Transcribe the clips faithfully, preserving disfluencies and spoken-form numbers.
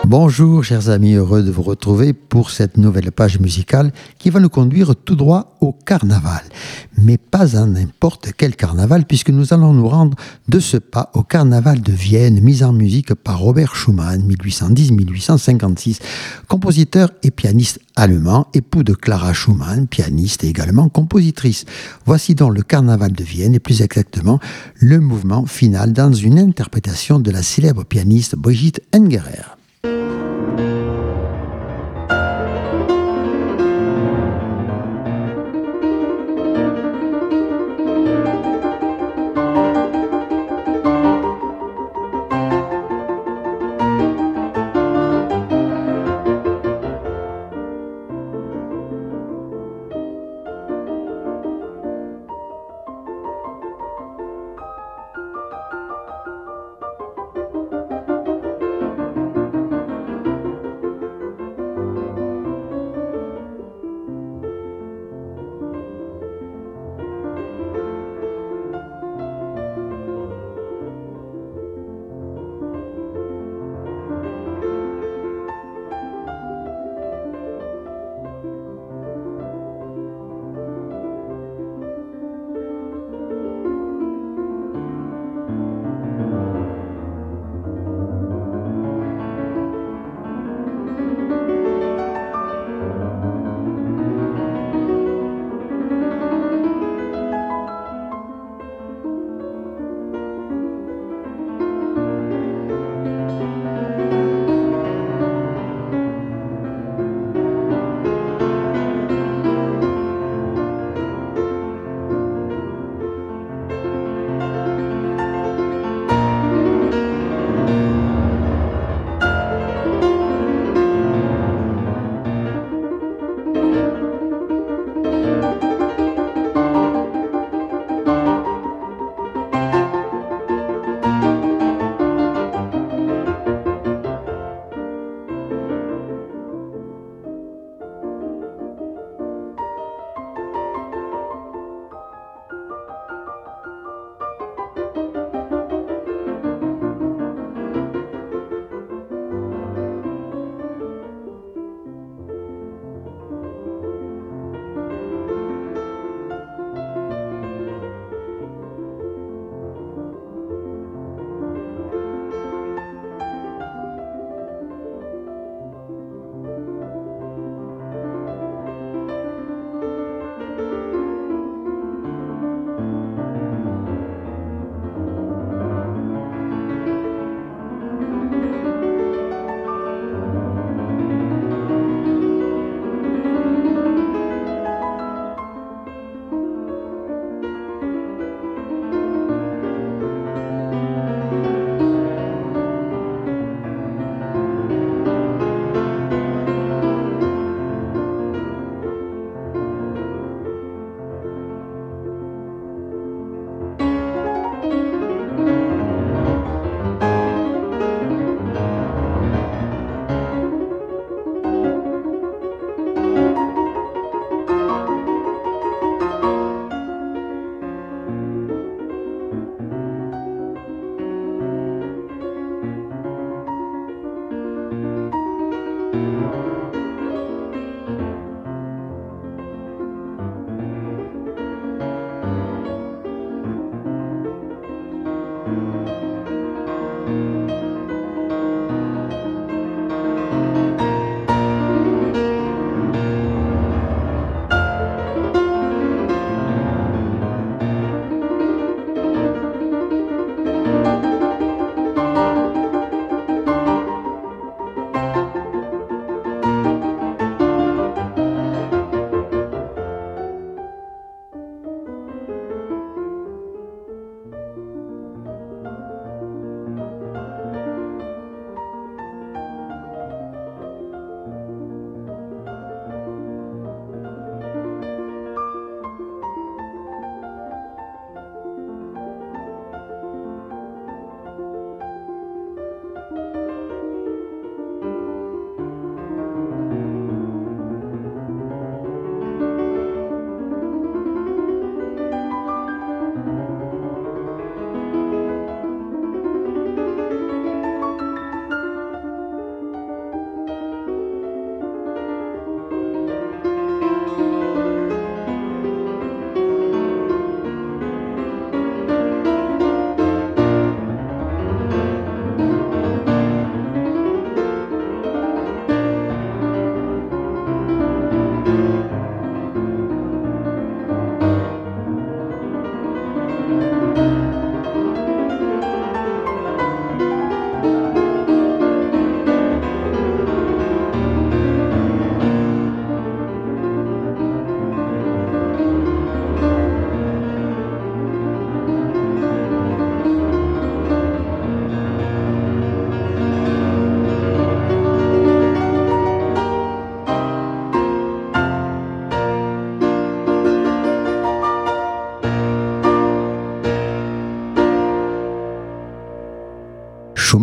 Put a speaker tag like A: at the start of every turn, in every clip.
A: Bonjour chers amis, heureux de vous retrouver pour cette nouvelle page musicale qui va nous conduire tout droit au carnaval. Mais pas à n'importe quel carnaval puisque nous allons nous rendre de ce pas au carnaval de Vienne, mis en musique par Robert Schumann, mille huit cent dix à mille huit cent cinquante-six, compositeur et pianiste allemand, époux de Clara Schumann, pianiste et également compositrice. Voici donc le carnaval de Vienne et plus exactement le mouvement final dans une interprétation de la célèbre pianiste Brigitte Engerer.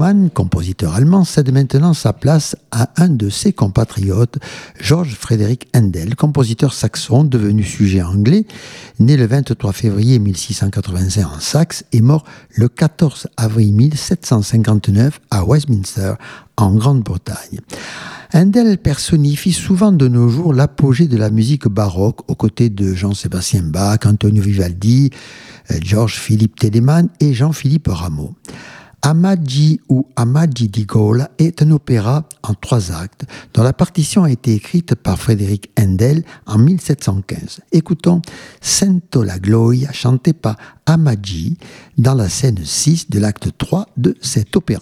A: Telemann, compositeur allemand, cède maintenant sa place à un de ses compatriotes, Georg Friedrich Händel, compositeur saxon devenu sujet anglais, né le vingt-trois février mille six cent quatre-vingt-cinq en Saxe et mort le quatorze avril mille sept cent cinquante-neuf à Westminster, en Grande-Bretagne. Händel personnifie souvent de nos jours l'apogée de la musique baroque aux côtés de Jean-Sébastien Bach, Antonio Vivaldi, George Philippe Telemann et Jean-Philippe Rameau. Amadji ou Amadji di Gaula est un opéra en trois actes dont la partition a été écrite par Friedrich Händel en mille sept cent quinze. Écoutons Sento la Gloria chanté par Amadji dans la scène six de l'acte trois de cet opéra.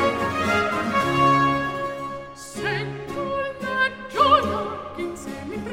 B: Sento la gioia che in sé mi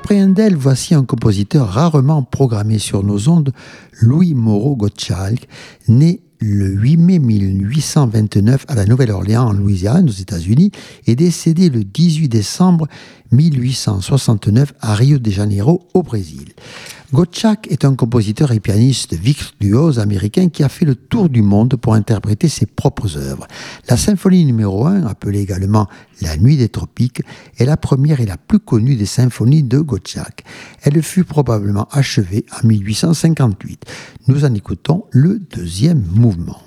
A: Après Handel, voici un compositeur rarement programmé sur nos ondes, Louis Moreau Gottschalk, né le huit mai mille huit cent vingt-neuf à la Nouvelle-Orléans en Louisiane aux États-Unis et décédé le dix-huit décembre mille huit cent soixante-neuf à Rio de Janeiro au Brésil. Gottschalk est un compositeur et pianiste virtuose américain qui a fait le tour du monde pour interpréter ses propres œuvres. La symphonie numéro un, appelée également La Nuit des Tropiques, est la première et la plus connue des symphonies de Gottschalk. Elle fut probablement achevée en mille huit cent cinquante-huit. Nous en écoutons le deuxième mouvement.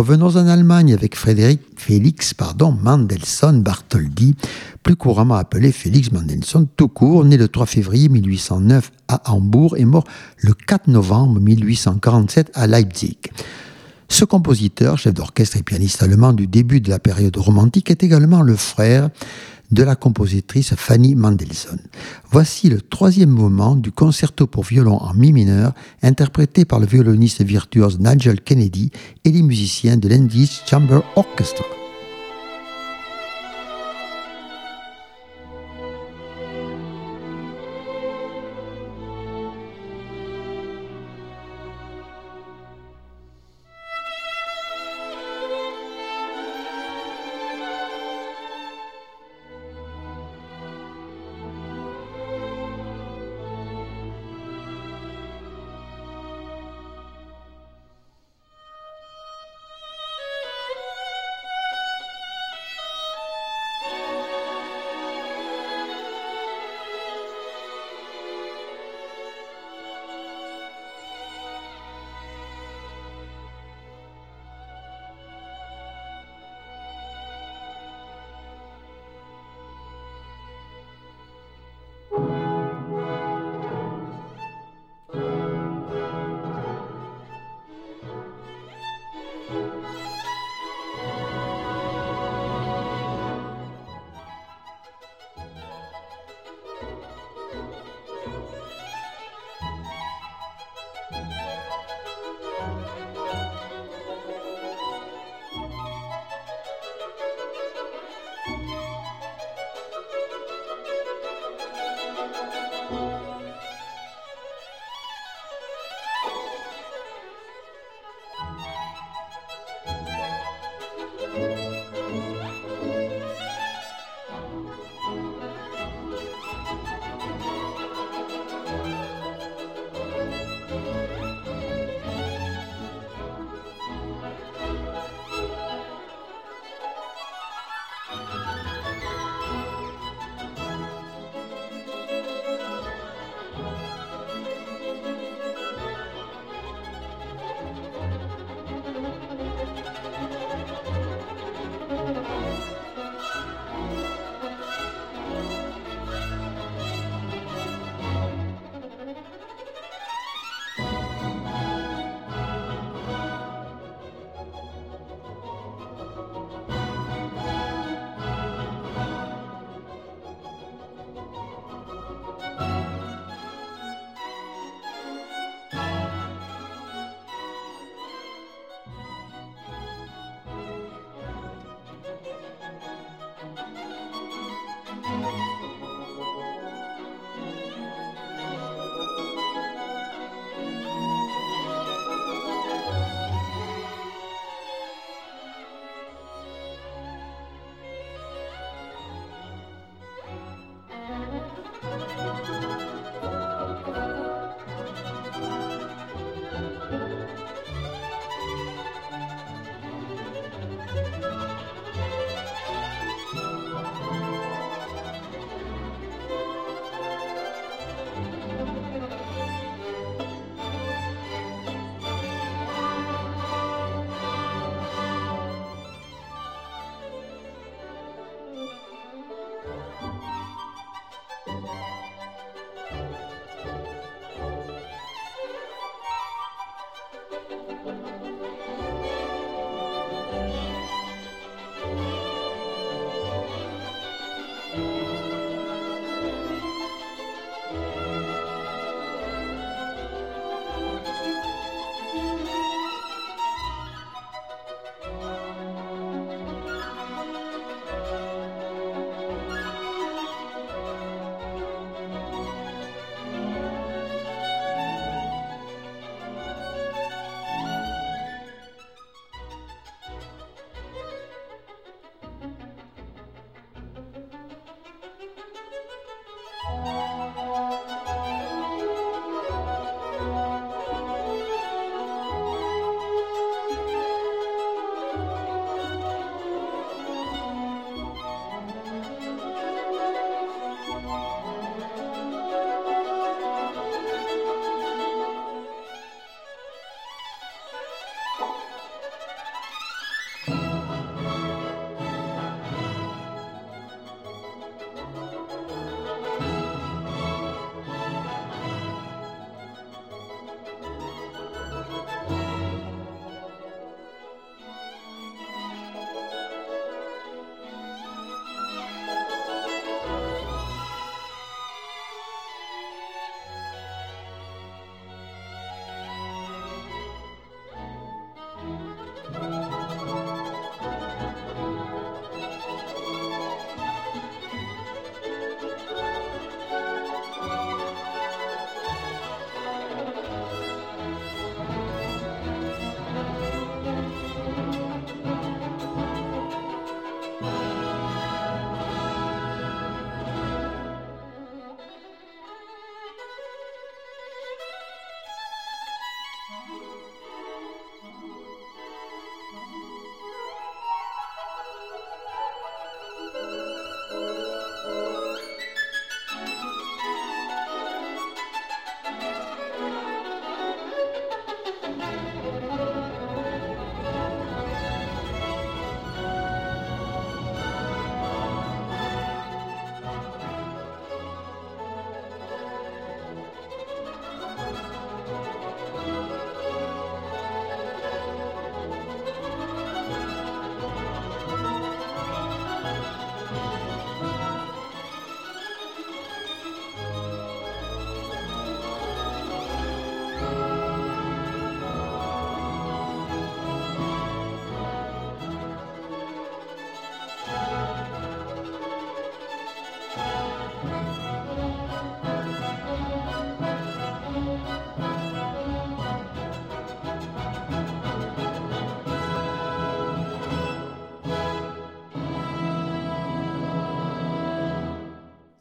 A: Revenons en Allemagne avec Frédéric Félix pardon, Mendelssohn Bartholdy, plus couramment appelé Félix Mendelssohn tout court, né le trois février mille huit cent neuf à Hambourg et mort le quatre novembre mille huit cent quarante-sept à Leipzig. Ce compositeur, chef d'orchestre et pianiste allemand du début de la période romantique, est également le frère de la compositrice Fanny Mendelssohn. Voici le troisième mouvement du concerto pour violon en mi mineur, interprété par le violoniste virtuose Nigel Kennedy et les musiciens de l'English Chamber Orchestra.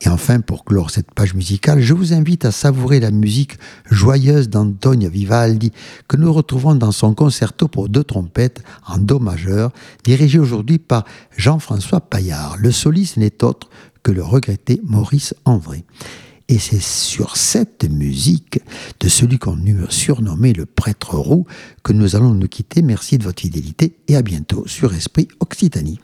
A: Et enfin, pour clore cette page musicale, je vous invite à savourer la musique joyeuse d'Antonio Vivaldi que nous retrouvons dans son concerto pour deux trompettes en do majeur, dirigé aujourd'hui par Jean-François Paillard. Le soliste n'est autre que le regretté Maurice André. Et c'est sur cette musique de celui qu'on eût surnommé le prêtre roux que nous allons nous quitter. Merci de votre fidélité et à bientôt sur Esprit Occitanie.